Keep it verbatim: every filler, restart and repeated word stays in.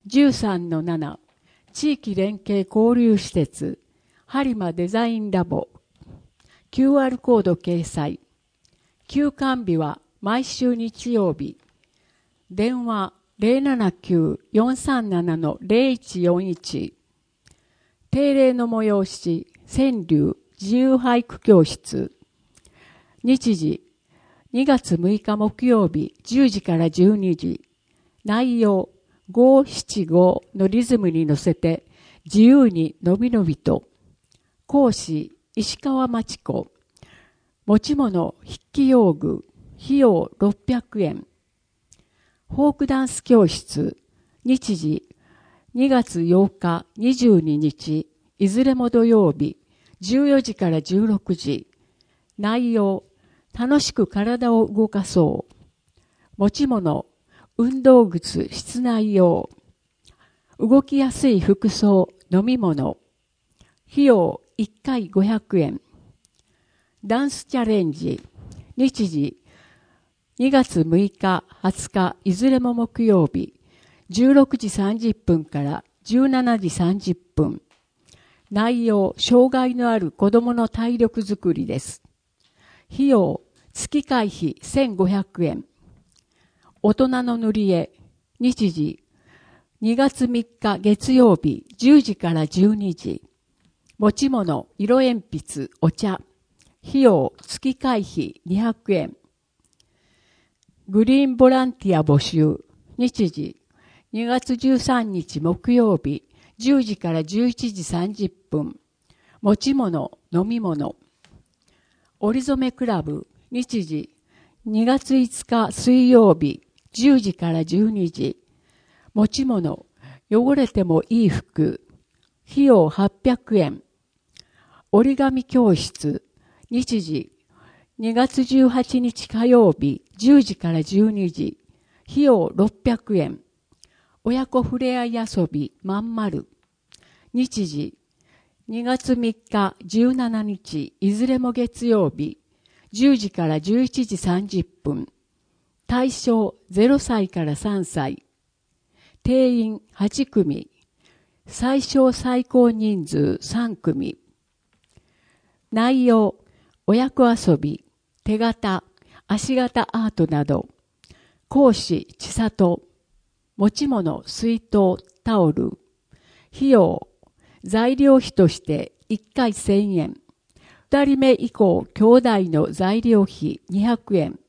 じゅうさんのなな 地域連携交流施設播磨デザインラボ キューアール コード掲載。休館日は毎週日曜日。電話 ゼロななきゅう よんさんなな ゼロいちよんいち。定例の催し川柳自由俳句教室。日時にがつむいか木曜日じゅうじからじゅうにじ。内容ごーしちごのリズムに乗せて自由にのびのびと。講師石川真知子。持ち物筆記用具費用ろっぴゃくえん。フォークダンス教室。日時にがつようかにじゅうににちいずれも土曜日じゅうよじからじゅうろくじ。内容楽しく体を動かそう。持ち物運動靴室内用。動きやすい服装飲み物。費用いっかいごひゃくえん。ダンスチャレンジ。日時にがつむいかはつかいずれも木曜日じゅうろくじさんじゅっぷんからじゅうしちじさんじゅっぷん。内容障害のある子どもの体力づくりです。費用月会費せんごひゃくえん。大人の塗り絵。日時にがつみっか月曜日じゅうじからじゅうにじ。持ち物色鉛筆お茶。費用月会費にひゃくえん。グリーンボランティア募集。日時にがつじゅうさんにち木曜日じゅうじからじゅういちじさんじゅっぷん。持ち物飲み物。折り染めクラブ。日時にがついつか水曜日じゅうじからじゅうにじ。持ち物汚れてもいい服。費用はっぴゃくえん。折り紙教室。日時にがつじゅうはちにち火曜日じゅうじからじゅうにじ。費用ろっぴゃくえん。親子ふれあい遊びまんまる。日時にがつみっかじゅうしちにちいずれも月曜日じゅうじからじゅういちじさんじゅっぷん。対象ゼロさいからさんさい。定員はちくみ。最小最高人数さんくみ。内容親子遊び、手形、足形アートなど。講師千里。持ち物水筒、タオル。費用材料費としていっかいせんえん。ふたりめ以降兄弟の材料費にひゃくえん。